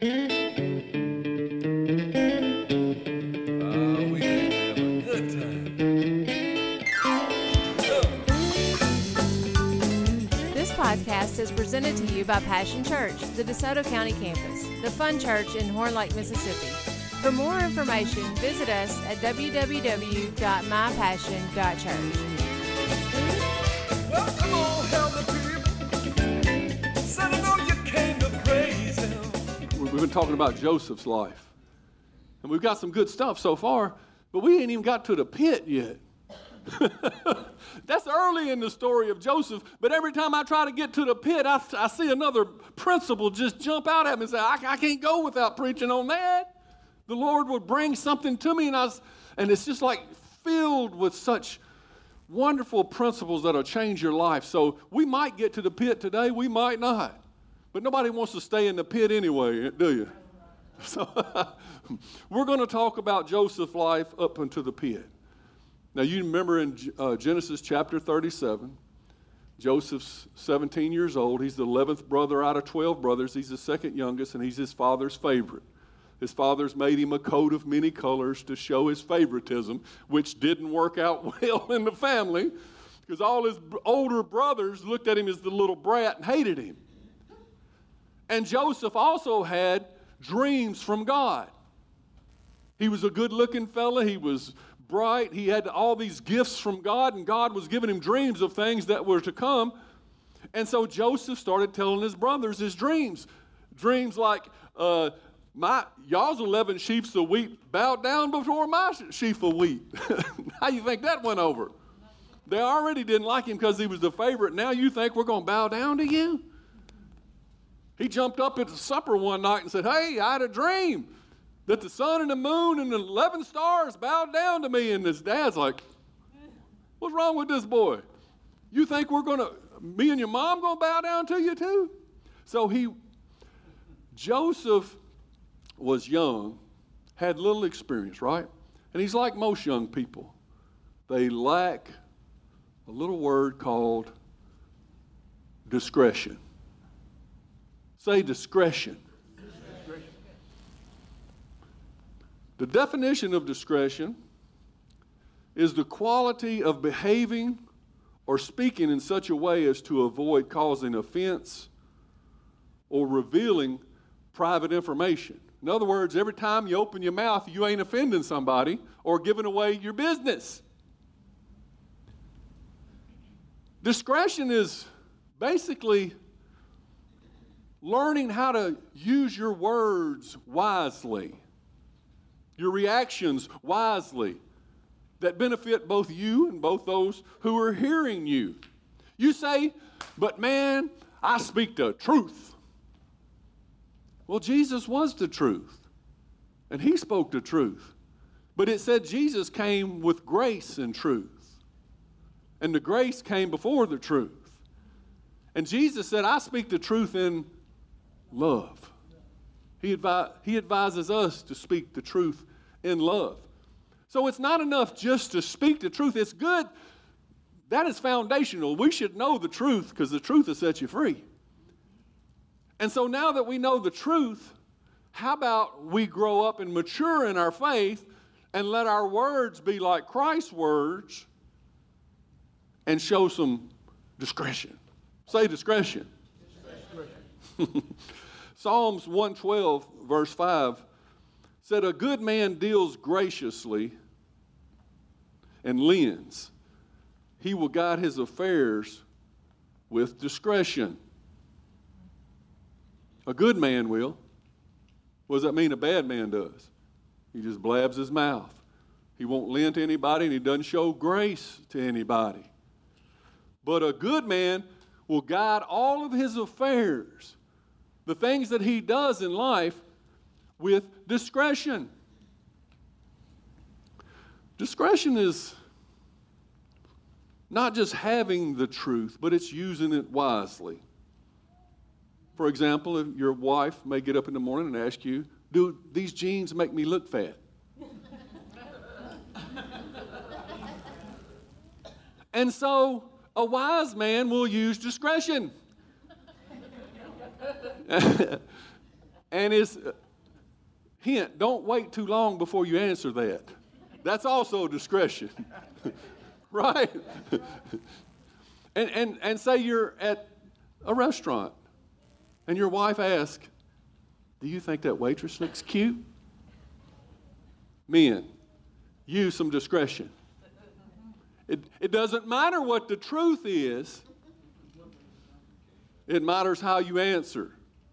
We should have a good time. This podcast is presented to you by Passion Church, the DeSoto County campus, the fun church in Horn Lake, Mississippi. For more information, visit us at www.mypassion.church. Well, come on, help me, people. Said I know you came to praise him. We've been talking about Joseph's life. And we've got some good stuff so far, but we ain't even got to the pit yet. That's early in the story of Joseph, but every time I try to get to the pit, I see another principle just jump out at me and say, I can't go without preaching on that. The Lord would bring something to me, and it's just like filled with such wonderful principles that'll change your life. So we might get to the pit today, we might not. But nobody wants to stay in the pit anyway, do you? So we're going to talk about Joseph's life up into the pit. Now, you remember in Genesis chapter 37, Joseph's 17 years old. He's the 11th brother out of 12 brothers. He's the second youngest, and he's his father's favorite. His father's made him a coat of many colors to show his favoritism, which didn't work out well in the family because all his older brothers looked at him as the little brat and hated him. And Joseph also had dreams from God. He was a good-looking fella. He was bright. He had all these gifts from God, and God was giving him dreams of things that were to come. And so Joseph started telling his brothers his dreams. Dreams like, y'all's 11 sheaves of wheat bowed down before my sheaf of wheat. How you think that went over? They already didn't like him because he was the favorite. Now you think we're going to bow down to you? He jumped up at the supper one night and said, hey, I had a dream that the sun and the moon and the 11 stars bowed down to me. And his dad's like, what's wrong with this boy? You think me and your mom going to bow down to you too? So Joseph was young, had little experience, right? And he's like most young people. They lack a little word called discretion. Say discretion. The definition of discretion is the quality of behaving or speaking in such a way as to avoid causing offense or revealing private information. In other words, every time you open your mouth, you ain't offending somebody or giving away your business. Discretion is basically learning how to use your words wisely, your reactions wisely, that benefit both you and both those who are hearing you. You say, but man, I speak the truth. Well, Jesus was the truth, and he spoke the truth. But it said Jesus came with grace and truth, and the grace came before the truth. And Jesus said, I speak the truth in love. He advises us to speak the truth in love. So it's not enough just to speak the truth. It's good. That is foundational. We should know the truth because the truth will set you free. And so now that we know the truth, how about we grow up and mature in our faith and let our words be like Christ's words and show some discretion. Say discretion. Psalms 112, verse 5, said, a good man deals graciously and lends. He will guide his affairs with discretion. A good man will. What does that mean a bad man does? He just blabs his mouth. He won't lend to anybody, and he doesn't show grace to anybody. But a good man will guide all of his affairs, the things that he does in life, with discretion. Discretion is not just having the truth, but it's using it wisely. For example, if your wife may get up in the morning and ask you, do these jeans make me look fat? And so a wise man will use discretion. And it's, hint, don't wait too long before you answer that. That's also discretion, right? And say you're at a restaurant and your wife asks, do you think that waitress looks cute? Men, use some discretion. It doesn't matter what the truth is. It matters how you answer.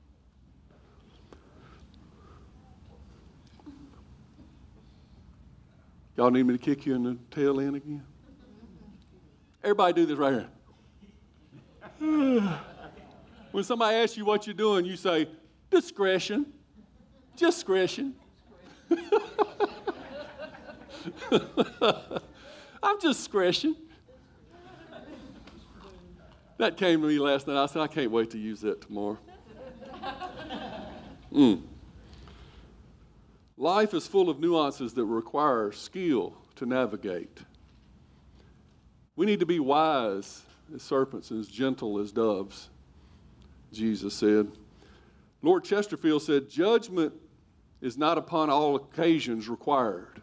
Y'all need me to kick you in the tail end again? Everybody do this right here. When somebody asks you what you're doing, you say, discretion. Discretion. I'm just discretion. That came to me last night. I said, I can't wait to use that tomorrow. Life is full of nuances that require skill to navigate. We need to be wise as serpents and as gentle as doves, Jesus said. Lord Chesterfield said, judgment is not upon all occasions required.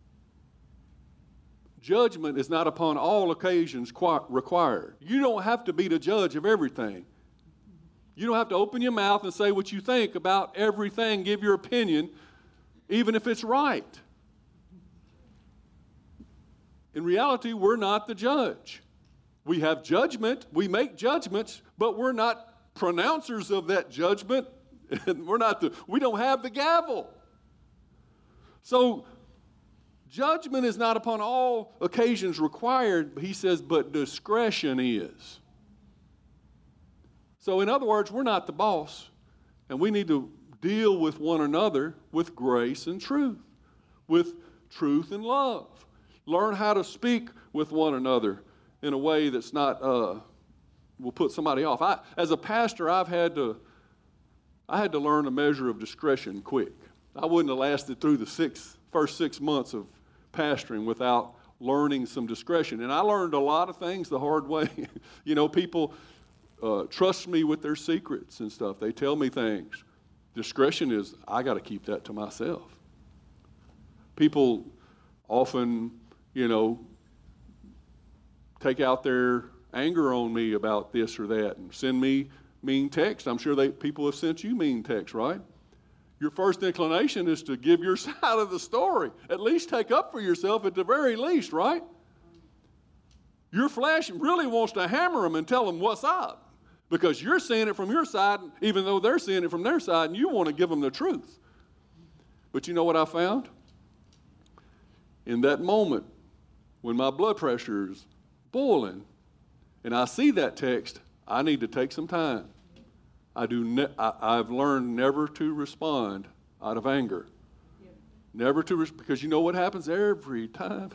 Judgment is not upon all occasions required. You don't have to be the judge of everything. You don't have to open your mouth and say what you think about everything, give your opinion, even if it's right. In reality, we're not the judge. We have judgment, we make judgments, but we're not pronouncers of that judgment. We don't have the gavel. So, judgment is not upon all occasions required, he says, but discretion is. So, in other words, we're not the boss, and we need to deal with one another with grace and truth, with truth and love. Learn how to speak with one another in a way that's not, will put somebody off. As a pastor, I had to learn a measure of discretion quick. I wouldn't have lasted through the first 6 months of pastoring without learning some discretion. And I learned a lot of things the hard way. People trust me with their secrets and stuff. They tell me things. Discretion is, I got to keep that to myself. People often, take out their anger on me about this or that and send me mean texts. I'm sure people have sent you mean texts, right? Your first inclination is to give your side of the story. At least take up for yourself at the very least, right? Your flesh really wants to hammer them and tell them what's up because you're seeing it from your side, even though they're seeing it from their side, and you want to give them the truth. But you know what I found? In that moment, when my blood pressure is boiling, and I see that text, I need to take some time. I've learned never to respond out of anger. Never to, because you know what happens every time?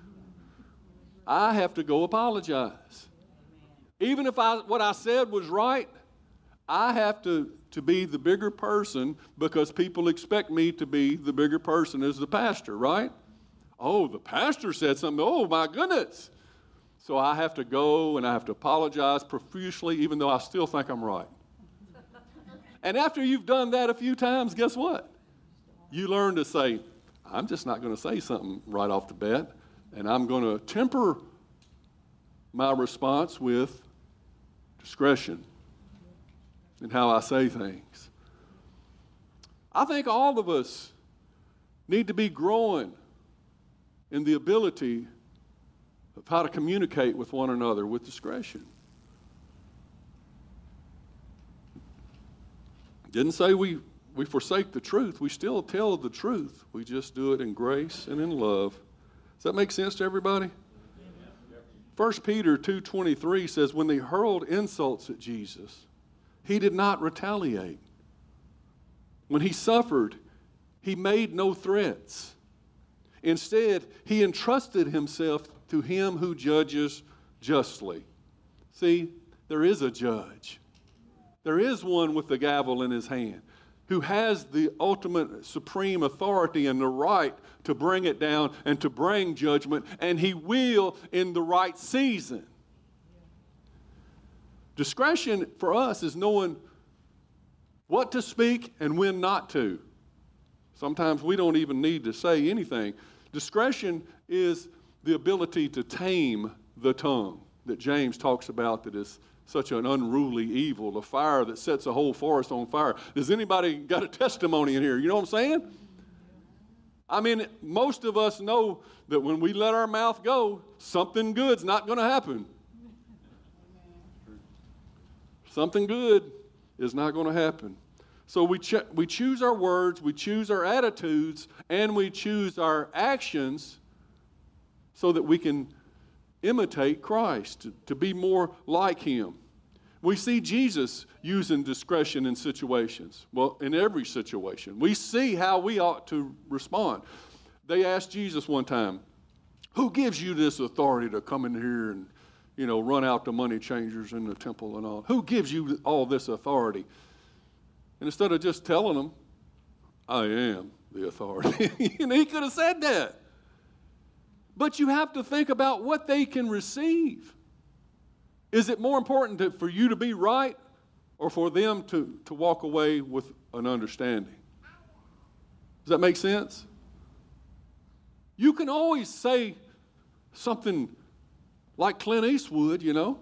I have to go apologize. Even if what I said was right, I have to be the bigger person because people expect me to be the bigger person as the pastor, right? Oh, the pastor said something. Oh, my goodness. So I have to go and I have to apologize profusely, even though I still think I'm right. And after you've done that a few times, guess what? You learn to say, I'm just not going to say something right off the bat, and I'm going to temper my response with discretion in how I say things. I think all of us need to be growing in the ability of how to communicate with one another with discretion. Didn't say we forsake the truth. We still tell the truth. We just do it in grace and in love. Does that make sense to everybody? 1 Peter 2:23 says, when they hurled insults at Jesus, he did not retaliate. When he suffered, he made no threats. Instead, he entrusted himself to him who judges justly. See, there is a judge. There is one with the gavel in his hand who has the ultimate supreme authority and the right to bring it down and to bring judgment, and he will in the right season. Discretion for us is knowing what to speak and when not to. Sometimes we don't even need to say anything. Discretion is the ability to tame the tongue that James talks about, that is such an unruly evil, a fire that sets a whole forest on fire. Does anybody got a testimony in here? You know what I'm saying? I mean, most of us know that when we let our mouth go, something good's not going to happen. Something good is not going to happen. So we choose our words, we choose our attitudes, and we choose our actions so that we can imitate Christ, to be more like Him. We see Jesus using discretion in situations. Well, in every situation. We see how we ought to respond. They asked Jesus one time, who gives you this authority to come in here and, run out the money changers in the temple and all? Who gives you all this authority? And instead of just telling them, I am the authority, he could have said that. But you have to think about what they can receive. Is it more important for you to be right or for them to walk away with an understanding? Does that make sense? You can always say something like Clint Eastwood, You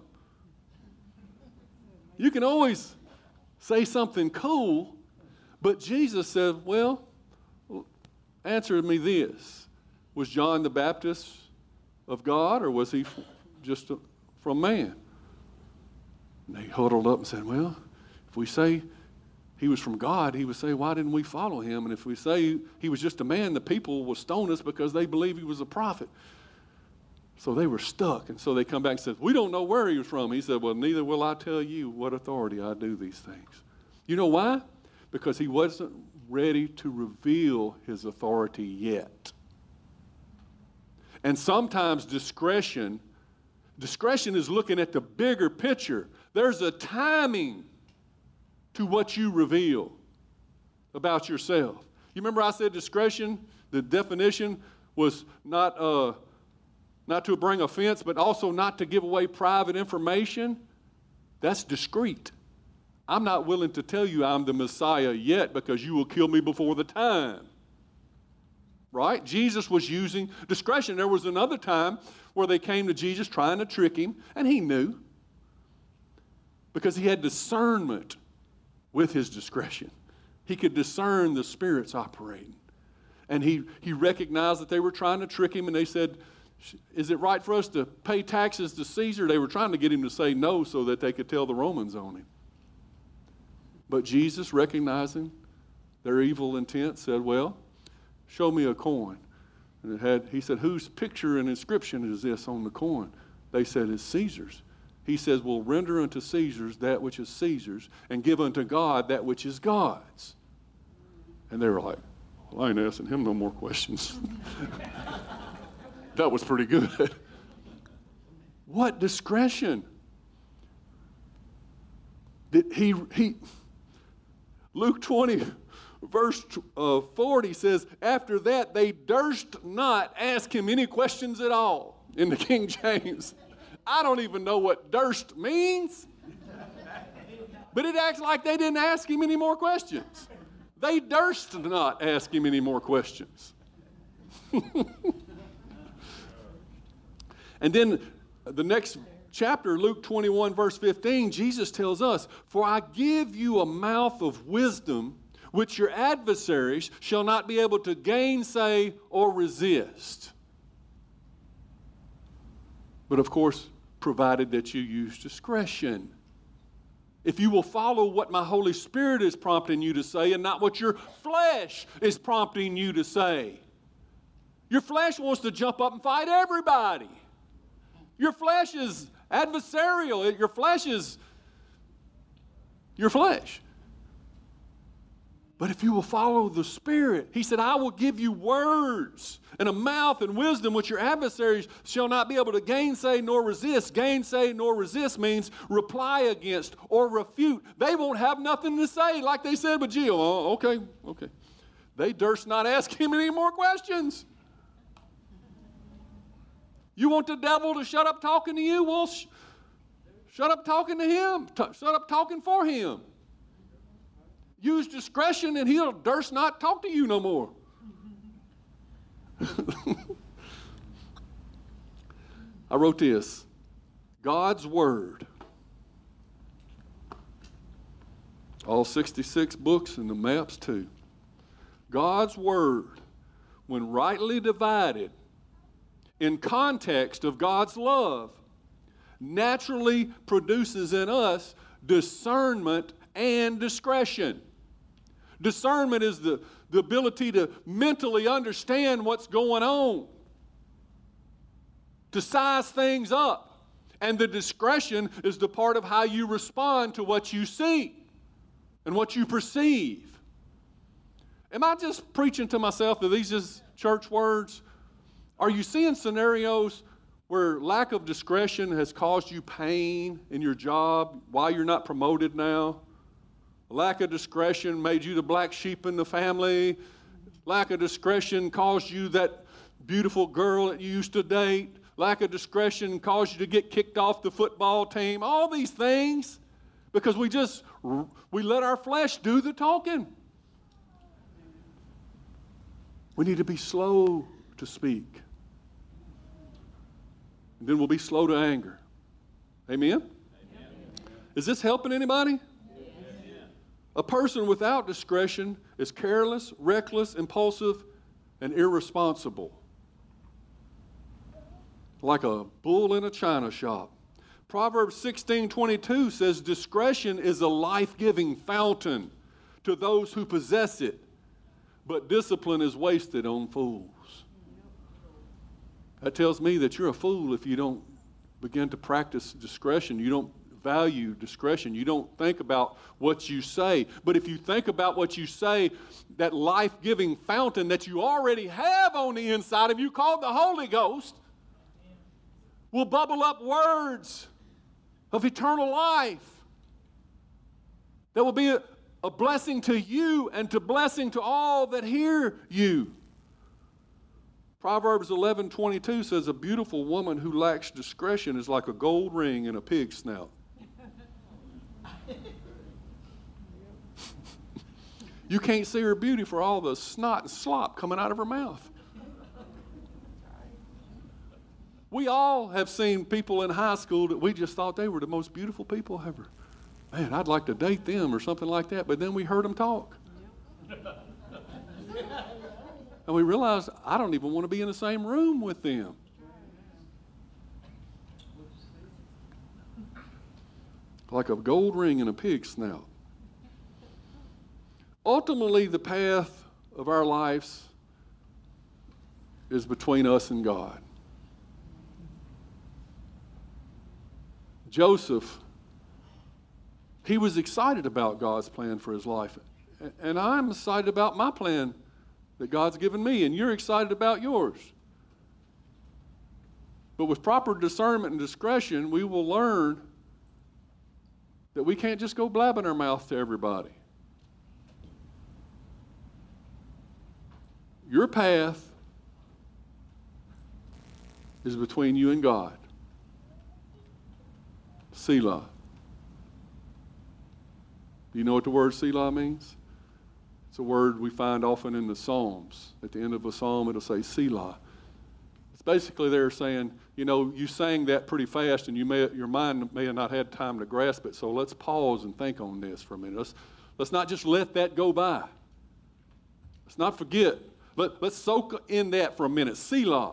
can always say something cool, but Jesus said, well, answer me this. Was John the Baptist of God, or was he just from man? And they huddled up and said, well, if we say he was from God, he would say, why didn't we follow him? And if we say he was just a man, the people will stone us because they believe he was a prophet. So they were stuck. And so they come back and said, we don't know where he was from. He said, well, neither will I tell you what authority I do these things. You know why? Because he wasn't ready to reveal his authority yet. And sometimes discretion is looking at the bigger picture. There's a timing to what you reveal about yourself. You remember I said discretion, the definition was not to bring offense, but also not to give away private information. That's discreet. I'm not willing to tell you I'm the Messiah yet because you will kill me before the time. Right? Jesus was using discretion. There was another time where they came to Jesus trying to trick him, and he knew because he had discernment with his discretion. He could discern the spirits operating. And he recognized that they were trying to trick him, and they said, is it right for us to pay taxes to Caesar? They were trying to get him to say no so that they could tell the Romans on him. But Jesus, recognizing their evil intent, said, well, show me a coin. And he said, whose picture and inscription is this on the coin? They said, it's Caesar's. He says, well, render unto Caesar's that which is Caesar's, and give unto God that which is God's. And they were like, well, I ain't asking him no more questions. That was pretty good. What discretion? Luke 20, verse 40 says, after that they durst not ask him any questions at all, in the King James. I don't even know what durst means, but it acts like they didn't ask him any more questions. They durst not ask him any more questions. And then the next chapter, Luke 21, verse 15, Jesus tells us, for I give you a mouth of wisdom, which your adversaries shall not be able to gainsay or resist. But of course, provided that you use discretion. If you will follow what my Holy Spirit is prompting you to say and not what your flesh is prompting you to say. Your flesh wants to jump up and fight everybody. Your flesh is adversarial. Your flesh is your flesh. But if you will follow the Spirit, he said, I will give you words and a mouth and wisdom which your adversaries shall not be able to gainsay nor resist. Gainsay nor resist means reply against or refute. They won't have nothing to say, like they said with Jill. Oh, okay. They durst not ask him any more questions. You want the devil to shut up talking to you? Well, shut up talking to him. Shut up talking for him. use discretion and he'll durst not talk to you no more. I wrote this. God's Word. All 66 books and the maps too. God's Word, when rightly divided in context of God's love, naturally produces in us discernment and discretion. Discernment is the ability to mentally understand what's going on, to size things up. And the discretion is the part of how you respond to what you see and what you perceive. Am I just preaching to myself? Are these just church words? Are you seeing scenarios where lack of discretion has caused you pain in your job, why you're not promoted now? Lack of discretion made you the black sheep in the family. Lack of discretion caused you that beautiful girl that you used to date. Lack of discretion caused you to get kicked off the football team. All these things because we let our flesh do the talking. We need to be slow to speak. And then we'll be slow to anger. Amen? Amen. Is this helping anybody? Amen. A person without discretion is careless, reckless, impulsive, and irresponsible. Like a bull in a china shop. Proverbs 16:22 says, discretion is a life-giving fountain to those who possess it, but discipline is wasted on fools. That tells me that you're a fool if you don't begin to practice discretion. You don't value discretion. You don't think about what you say. But if you think about what you say, that life-giving fountain that you already have on the inside of you called the Holy Ghost will bubble up words of eternal life that will be a blessing to you and to blessing to all that hear you. Proverbs 11:22 says, a beautiful woman who lacks discretion is like a gold ring in a pig's snout. You can't see her beauty for all the snot and slop coming out of her mouth. We all have seen people in high school that we just thought they were the most beautiful people ever. Man, I'd like to date them or something like that, but then we heard them talk. And we realized, I don't even want to be in the same room with them. Like a gold ring in a pig's snout. Ultimately, the path of our lives is between us and God. Joseph, he was excited about God's plan for his life. And I'm excited about my plan that God's given me, and you're excited about yours. But with proper discernment and discretion, we will learn that we can't just go blabbing our mouth to everybody. Your path is between you and God. Selah. Do you know what the word Selah means? It's a word we find often in the Psalms. At the end of a psalm, it'll say Selah. It's basically they're saying, you know, you sang that pretty fast and your mind may have not had time to grasp it, so let's pause and think on this for a minute. Let's not just let that go by. Let's not forget. Let's soak in that for a minute. Selah.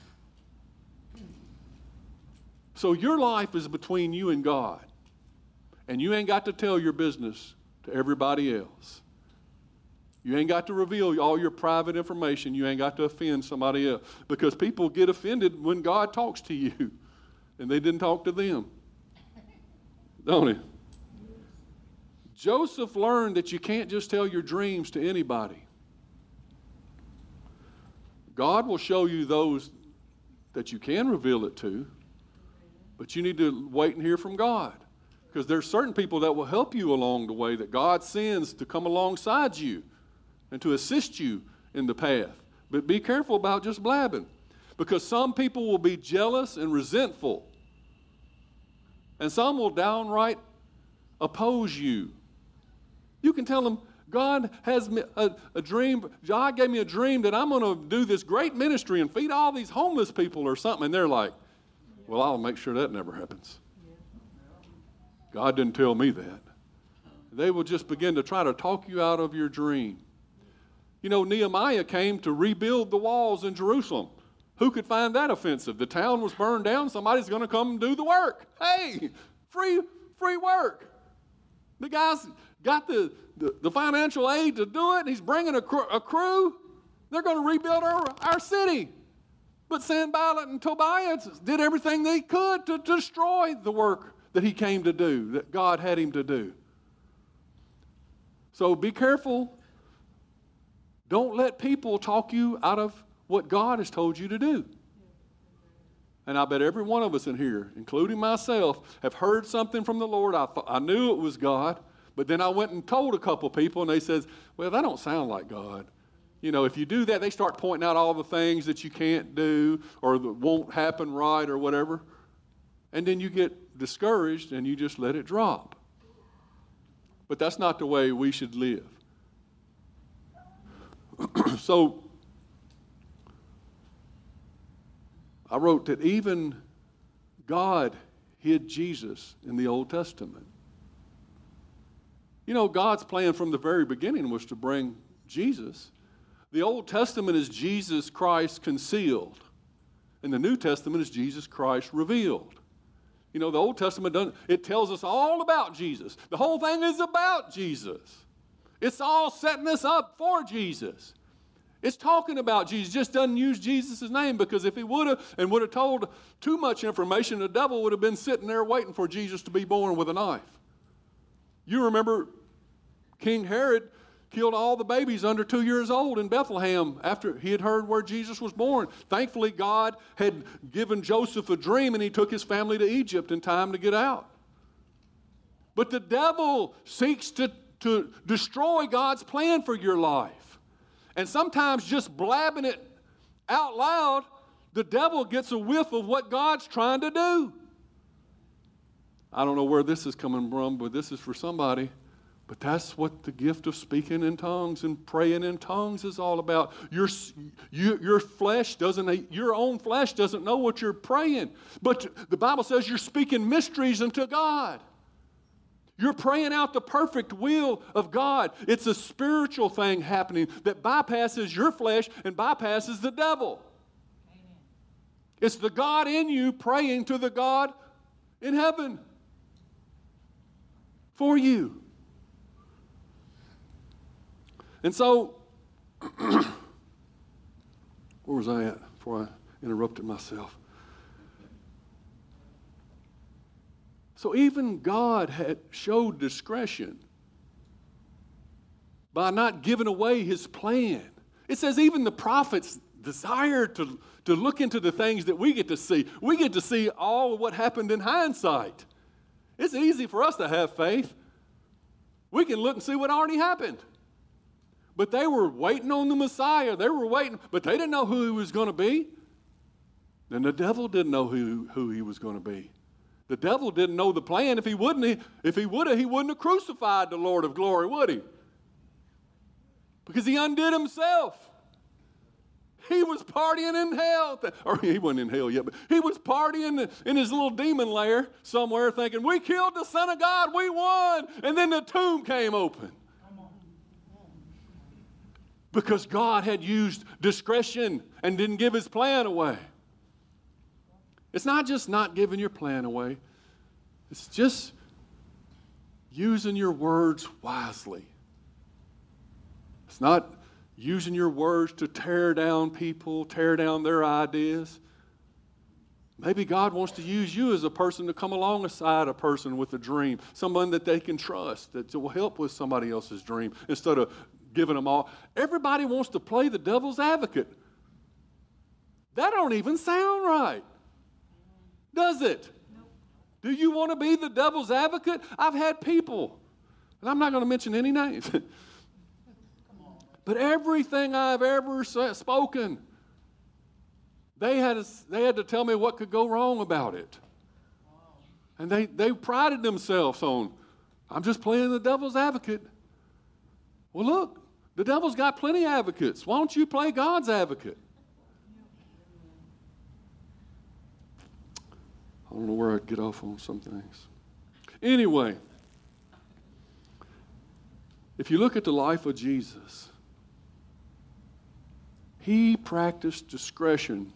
So your life is between you and God. And you ain't got to tell your business to everybody else. You ain't got to reveal all your private information. You ain't got to offend somebody else. Because people get offended when God talks to you and they didn't talk to them. Don't it? Joseph learned that you can't just tell your dreams to anybody. God will show you those that you can reveal it to, but you need to wait and hear from God. Because there's certain people that will help you along the way that God sends to come alongside you and to assist you in the path. But be careful about just blabbing. Because some people will be jealous and resentful. And some will downright oppose you. You can tell them, God has me a dream. God gave me a dream that I'm going to do this great ministry and feed all these homeless people or something. And they're like, well, I'll make sure that never happens. God didn't tell me that. They will just begin to try to talk you out of your dream. You know, Nehemiah came to rebuild the walls in Jerusalem. Who could find that offensive? The town was burned down. Somebody's going to come and do the work. Hey, free work. The guy's got the financial aid to do it. And he's bringing a crew. They're going to rebuild our city. But Sanballat and Tobiah did everything they could to destroy the work that he came to do, that God had him to do. So be careful. Don't let people talk you out of what God has told you to do. And I bet every one of us in here, including myself, have heard something from the Lord. I knew it was God, but then I went and told a couple people, and they said, well, that don't sound like God. You know, if you do that, they start pointing out all the things that you can't do or that won't happen right or whatever. And then you get discouraged and you just let it drop. But that's not the way we should live. So, I wrote that even God hid Jesus in the Old Testament. You know, God's plan from the very beginning was to bring Jesus. The Old Testament is Jesus Christ concealed, and the New Testament is Jesus Christ revealed. You know, the Old Testament it tells us all about Jesus. The whole thing is about Jesus. It's all setting us up for Jesus. It's talking about Jesus. Just doesn't use Jesus' name, because if he would have told too much information, the devil would have been sitting there waiting for Jesus to be born with a knife. You remember King Herod killed all the babies under 2 years old in Bethlehem after he had heard where Jesus was born. Thankfully, God had given Joseph a dream, and he took his family to Egypt in time to get out. But the devil seeks to destroy God's plan for your life. And sometimes just blabbing it out loud, the devil gets a whiff of what God's trying to do. I don't know where this is coming from, but this is for somebody. But that's what the gift of speaking in tongues and praying in tongues is all about. Your flesh your own flesh doesn't know what you're praying. But the Bible says you're speaking mysteries unto God. You're praying out the perfect will of God. It's a spiritual thing happening that bypasses your flesh and bypasses the devil. Amen. It's the God in you praying to the God in heaven for you. And so, where was I at before I interrupted myself? So even God had showed discretion by not giving away his plan. It says even the prophets desired to look into the things that we get to see. We get to see all of what happened in hindsight. It's easy for us to have faith. We can look and see what already happened. But they were waiting on the Messiah. They were waiting, but they didn't know who he was going to be. And the devil didn't know who he was going to be. The devil didn't know the plan. If he would have, he wouldn't have crucified the Lord of glory, would he? Because he undid himself. He was partying in hell. Or he wasn't in hell yet, but he was partying in his little demon lair somewhere thinking, we killed the Son of God, we won. And then the tomb came open. Because God had used discretion and didn't give his plan away. It's not just not giving your plan away. It's just using your words wisely. It's not using your words to tear down people, tear down their ideas. Maybe God wants to use you as a person to come alongside a person with a dream, someone that they can trust, that will help with somebody else's dream instead of giving them all. Everybody wants to play the devil's advocate. That don't even sound right. Does it? Nope. Do you want to be the devil's advocate? I've had people, and I'm not going to mention any names, but everything I've ever spoken, they had to tell me what could go wrong about it. And they prided themselves on, I'm just playing the devil's advocate. Well, look, the devil's got plenty of advocates. Why don't you play God's advocate? I don't know where I'd get off on some things. Anyway, if you look at the life of Jesus, he practiced discretion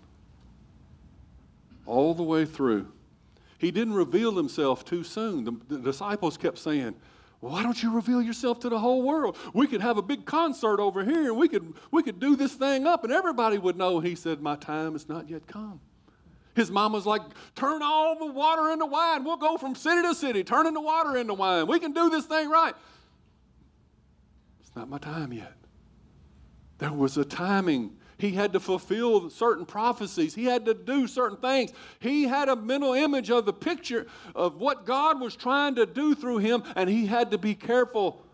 all the way through. He didn't reveal himself too soon. The disciples kept saying, well, why don't you reveal yourself to the whole world? We could have a big concert over here, and we could do this thing up, and everybody would know. He said, my time has not yet come. His mama's like, turn all the water into wine. We'll go from city to city, turning the water into wine. We can do this thing right. It's not my time yet. There was a timing. He had to fulfill certain prophecies. He had to do certain things. He had a mental image of the picture of what God was trying to do through him, and he had to be careful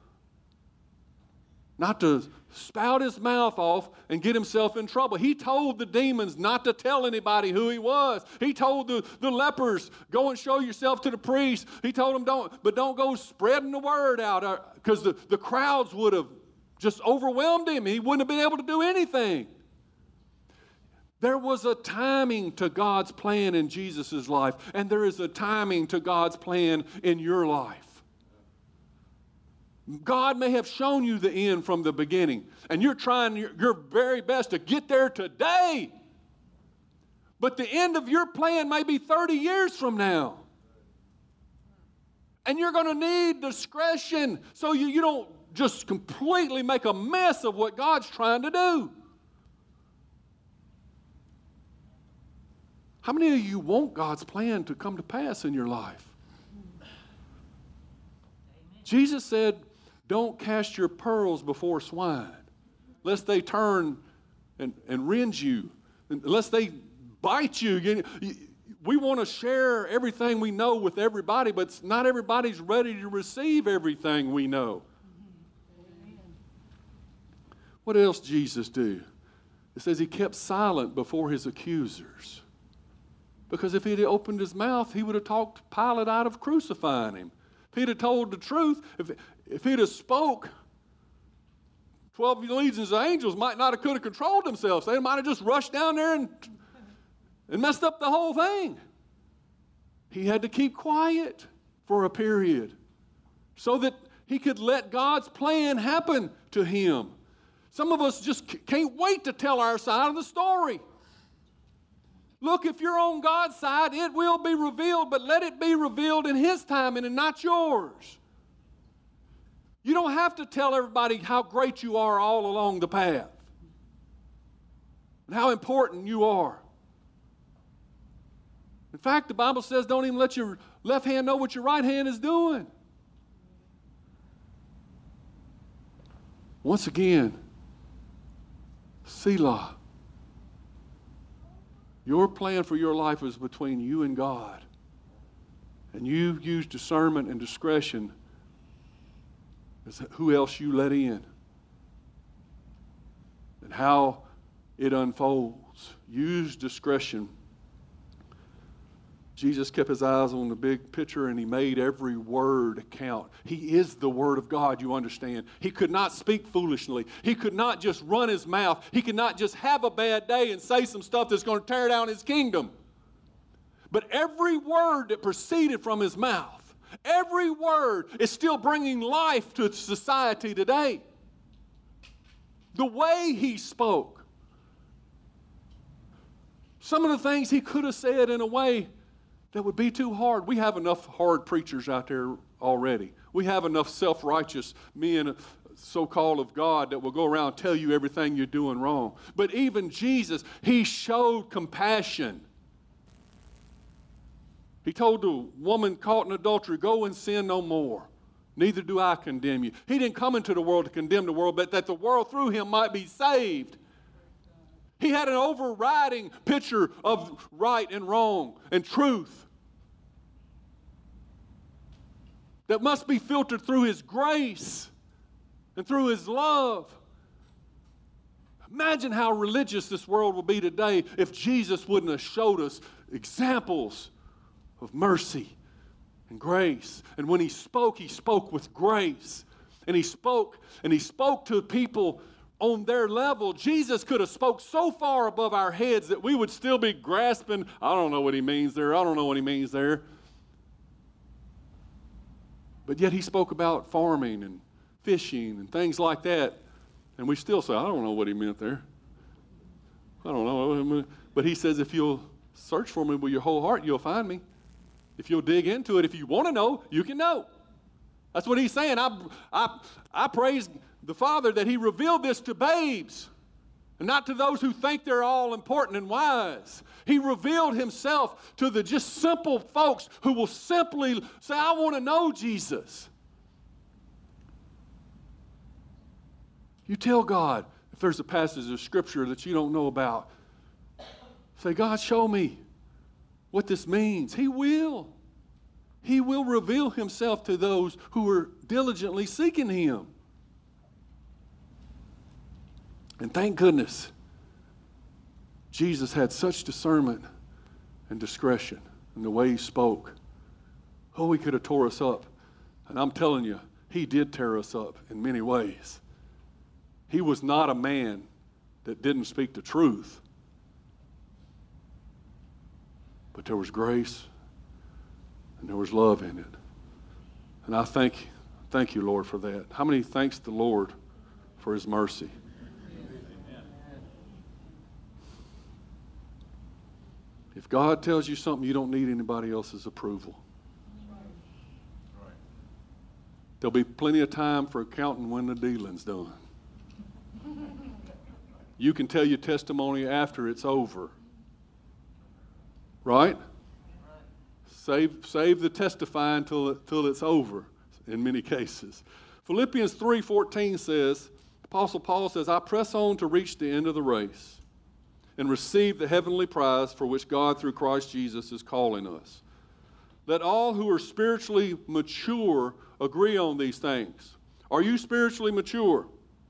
not to spout his mouth off and get himself in trouble. He told the demons not to tell anybody who he was. He told the lepers, go and show yourself to the priest. He told them, don't go spreading the word out, because the crowds would have just overwhelmed him. He wouldn't have been able to do anything. There was a timing to God's plan in Jesus' life, and there is a timing to God's plan in your life. God may have shown you the end from the beginning, and you're trying your very best to get there today. But the end of your plan may be 30 years from now. And you're going to need discretion so you don't just completely make a mess of what God's trying to do. How many of you want God's plan to come to pass in your life? Jesus said, don't cast your pearls before swine, lest they turn and rend you, lest they bite you. We want to share everything we know with everybody, but not everybody's ready to receive everything we know. What else did Jesus do? It says he kept silent before his accusers. Because if he'd opened his mouth, he would have talked Pilate out of crucifying him. If he'd have told the truth, if he'd have spoke, 12 legions of angels might not have could have controlled themselves. They might have just rushed down there and messed up the whole thing. He had to keep quiet for a period so that he could let God's plan happen to him. Some of us just can't wait to tell our side of the story. Look, if you're on God's side, it will be revealed, but let it be revealed in his timing and not yours. You don't have to tell everybody how great you are all along the path and how important you are. In fact, the Bible says don't even let your left hand know what your right hand is doing. Once again, Selah. Your plan for your life is between you and God. And you use discernment and discretion as who else you let in and how it unfolds. Use discretion. Jesus kept his eyes on the big picture, and he made every word count. He is the Word of God, you understand. He could not speak foolishly. He could not just run his mouth. He could not just have a bad day and say some stuff that's going to tear down his kingdom. But every word that proceeded from his mouth, every word is still bringing life to society today. The way he spoke. Some of the things he could have said in a way that would be too hard. We have enough hard preachers out there already. We have enough self-righteous men, so-called of God, that will go around and tell you everything you're doing wrong. But even Jesus, he showed compassion. He told the woman caught in adultery, go and sin no more. Neither do I condemn you. He didn't come into the world to condemn the world, but that the world through him might be saved. He had an overriding picture of right and wrong and truth that must be filtered through his grace and through his love. Imagine how religious this world will be today if Jesus wouldn't have showed us examples of mercy and grace. And when he spoke with grace. and he spoke to people on their level. Jesus could have spoke so far above our heads that we would still be grasping, I don't know what he means there, I don't know what he means there. But yet he spoke about farming and fishing and things like that, and we still say, I don't know what he meant there. I don't know. But he says, if you'll search for me with your whole heart, you'll find me. If you'll dig into it, if you want to know, you can know. That's what he's saying. I praise the Father that he revealed this to babes and not to those who think they're all important and wise. He revealed himself to the just simple folks who will simply say, I want to know Jesus. You tell God, if there's a passage of Scripture that you don't know about, say, God, show me what this means. He will. He will reveal himself to those who are diligently seeking him. And thank goodness, Jesus had such discernment and discretion in the way he spoke. Oh, he could have tore us up. And I'm telling you, he did tear us up in many ways. He was not a man that didn't speak the truth. But there was grace and there was love in it. And I thank you, Lord, for that. How many thanks the Lord for his mercy? If God tells you something, you don't need anybody else's approval. There'll be plenty of time for accounting when the dealing's done. You can tell your testimony after it's over. Right? Save the testifying till it's over in many cases. Philippians 3:14 says, Apostle Paul says, I press on to reach the end of the race and receive the heavenly prize for which God through Christ Jesus is calling us. Let all who are spiritually mature agree on these things. Are you spiritually mature?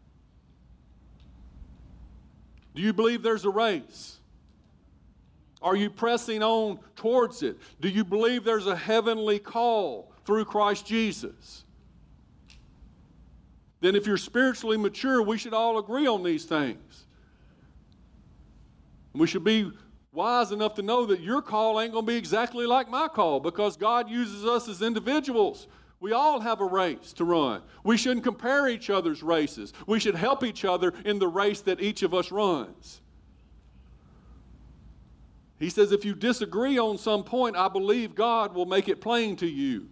Do you believe there's a race? Are you pressing on towards it? Do you believe there's a heavenly call through Christ Jesus? Then if you're spiritually mature, we should all agree on these things. We should be wise enough to know that your call ain't going to be exactly like my call because God uses us as individuals. We all have a race to run. We shouldn't compare each other's races. We should help each other in the race that each of us runs. He says, if you disagree on some point, I believe God will make it plain to you.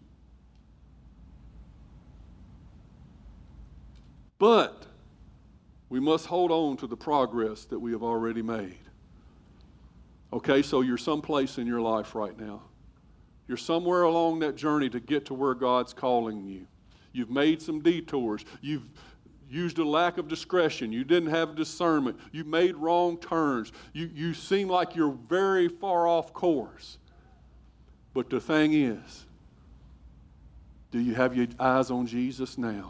But we must hold on to the progress that we have already made. Okay, so you're someplace in your life right now. You're somewhere along that journey to get to where God's calling you. You've made some detours. You've used a lack of discretion. You didn't have discernment. You made wrong turns. You seem like you're very far off course. But the thing is, do you have your eyes on Jesus now?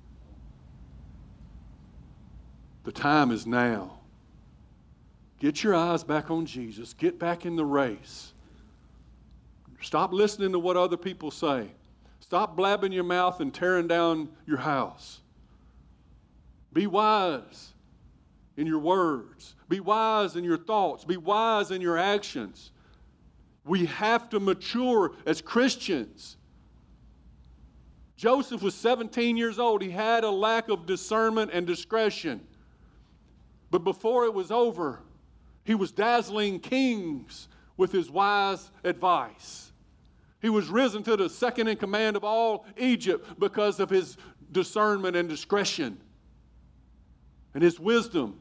The time is now. Get your eyes back on Jesus. Get back in the race. Stop listening to what other people say. Stop blabbing your mouth and tearing down your house. Be wise in your words. Be wise in your thoughts. Be wise in your actions. We have to mature as Christians. Joseph was 17 years old. He had a lack of discernment and discretion. But before it was over, he was dazzling kings with his wise advice. He was risen to the second in command of all Egypt because of his discernment and discretion and his wisdom.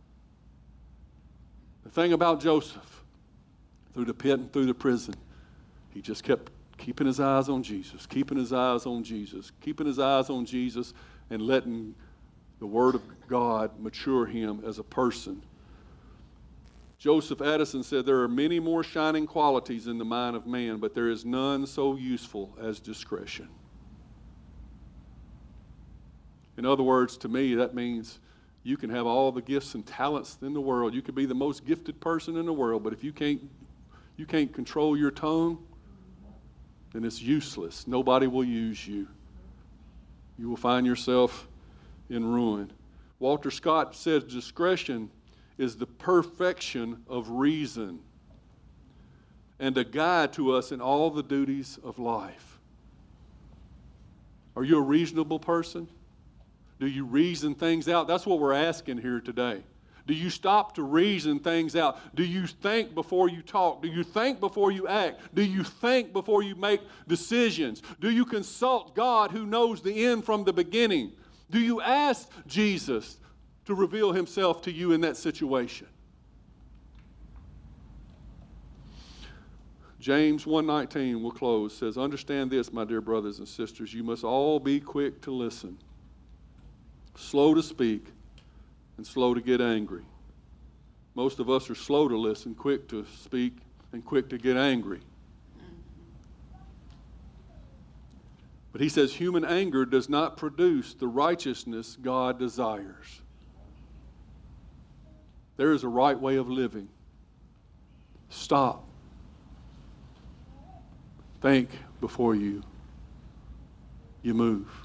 The thing about Joseph, through the pit and through the prison, he just kept keeping his eyes on Jesus, keeping his eyes on Jesus, keeping his eyes on Jesus, and letting the Word of God mature him as a person. Joseph Addison said, there are many more shining qualities in the mind of man, but there is none so useful as discretion. In other words, to me, that means you can have all the gifts and talents in the world. You could be the most gifted person in the world, but if you can't control your tongue, then it's useless. Nobody will use you. you will find yourself in ruin. Walter Scott says discretion is the perfection of reason and a guide to us in all the duties of life. Are you a reasonable person? Do you reason things out? That's what we're asking here today. Do you stop to reason things out? Do you think before you talk? Do you think before you act? Do you think before you make decisions? Do you consult God who knows the end from the beginning? Do you ask Jesus to reveal himself to you in that situation? James 1:19 will close, says, understand this, my dear brothers and sisters, you must all be quick to listen, slow to speak, and slow to get angry. Most of us are slow to listen, quick to speak, and quick to get angry. But he says human anger does not produce the righteousness God desires. There is a right way of living. Stop. Think before you move.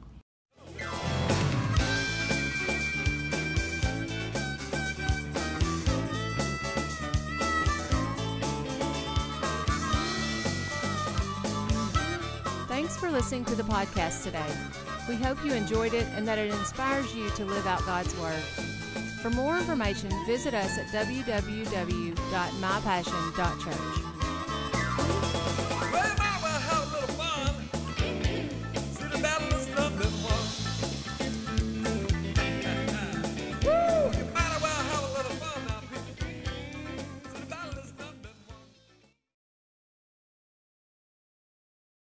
Thanks for listening to the podcast today. We hope you enjoyed it and that it inspires you to live out God's Word. For more information, visit us at www.mypassion.church.